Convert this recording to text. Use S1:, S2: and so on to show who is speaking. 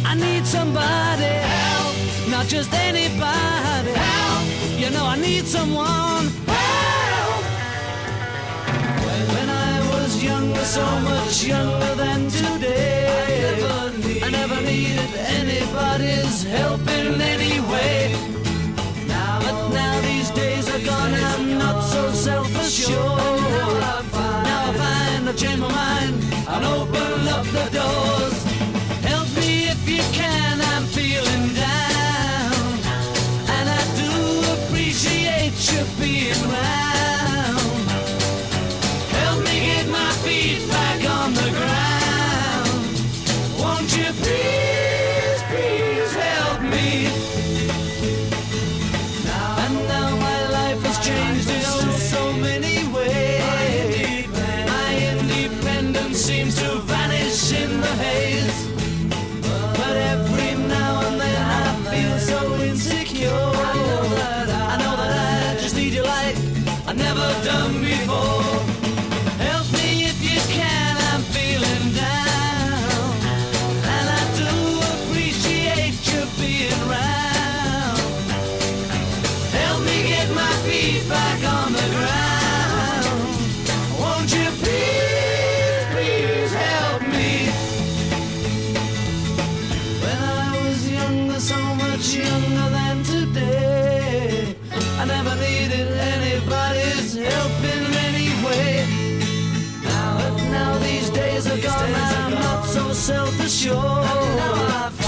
S1: I need somebody help, not just anybody help. You know I need someone help. When I was younger, so much younger than today, I never needed anybody's help in any way. But now these days are gone, I'm not so self-assured. Now I find I've changed my mind and open up the doors. Help me if you can, I'm feeling down, and I do appreciate you being round. Help me get my feet back on the ground. Won't you please, please help me? And now my life has changed in so many ways. My independence seems to vanish in the haze. But every now and then I feel so insecure. I know that I just need you like I've never done before. Help me if you can, I'm feeling down, and I do appreciate you being round. Help me get my feet back on the ground. Won't you please, please help me? When I was younger, so much younger than today, I never needed anybody's help in any way. But now these days are gone, I'm not so self-assured.